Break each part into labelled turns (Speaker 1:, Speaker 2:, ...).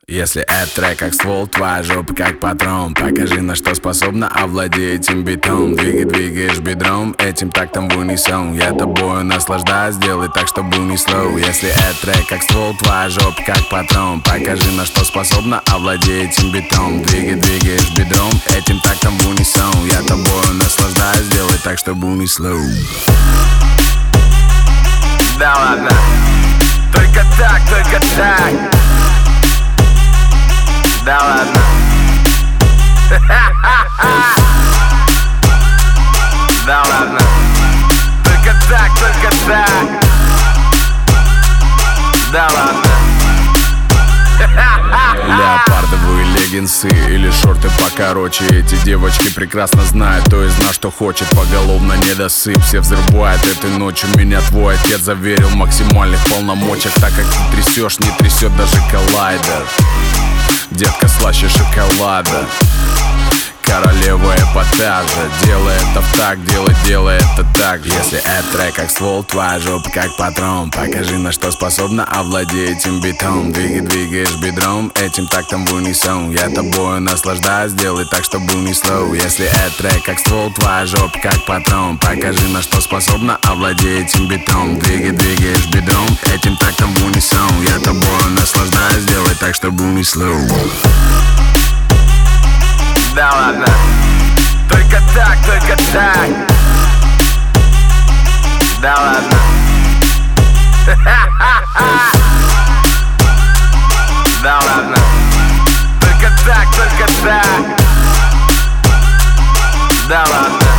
Speaker 1: Если этот трек как ствол, твоя жопа как патрон. Покажи, на что способна, овладей этим битом. Двигаешь бедром, этим тактом в унисон. Я тобою наслаждаюсь, сделай так, чтобы унесло. Если этот трек как ствол, твоя жопа как патрон. Покажи, на что способна, овладей этим битом. Двигаешь бедром, этим тактом в унисон. Я тобою наслаждаюсь, сделай так, чтобы унесло.
Speaker 2: Да ладно, только так. Да ладно. Да ладно. Только так. Да ладно.
Speaker 1: Леопардовые леггинсы или шорты покороче. Эти девочки прекрасно знают, то из нас что хочет. Поголовно недосып, все взрывает этой ночью. Меня твой отец заверил в максимальных полномочиях. Так как ты трясешь, не трясет даже коллайдер. Детка слаще шоколада, королева эпатажа. Делай это в так, делай это так. Если этот трек как ствол, твоя жопа как патрон. Покажи, на что способна, овладей этим битом. Двигаешь бедром, этим тактом в унисон. Я тобою наслаждаюсь, сделай так, чтобы унесло. Если этот трек как ствол, твоя жопа как патрон. Покажи, на что способна, овладей этим битом. Двигаешь бедром, этим тактом в унисон. Я тобою наслаждаюсь, сделай так, чтобы унесло.
Speaker 2: Да ладно, только так. Да ладно. Да ладно, только так. Да ладно.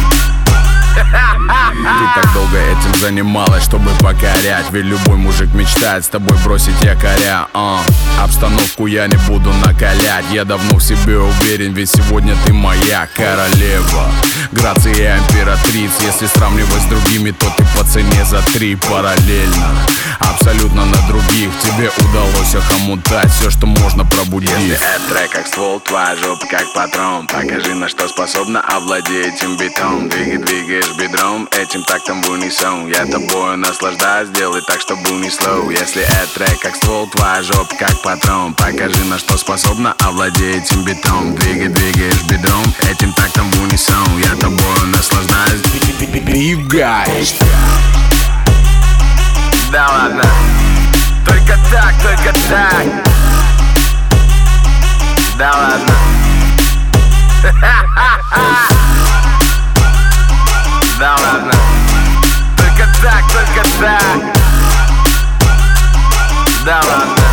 Speaker 1: Ты так долго этим занималась, чтобы покорять. Ведь любой мужик мечтает с тобой бросить якоря. Обстановку я не буду накалять. Я давно в себе уверен, ведь сегодня ты моя королева. Грация императриц. Если сравнивать с другими, то ты по цене за 3 параллельно. Абсолютно на других тебе удалось охомутать все, что можно пробудить. Если этот трек как ствол, твоя жопа как патрон. Покажи, на что способна, овладей этим битом. Двигаешь бедром, этим тактом в унисон. Я тобою наслаждаюсь, сделай так, чтобы унесло. Если этот трек как ствол, твоя жопа как патрон. Покажи, на что способна, овладей этим битом. Двигаешь бедром, этим тактом в унисон. Я тобою наслаждаюсь, двигаешь.
Speaker 2: Да ладно, только так. Да ладно. Да ладно, только так. Да ладно.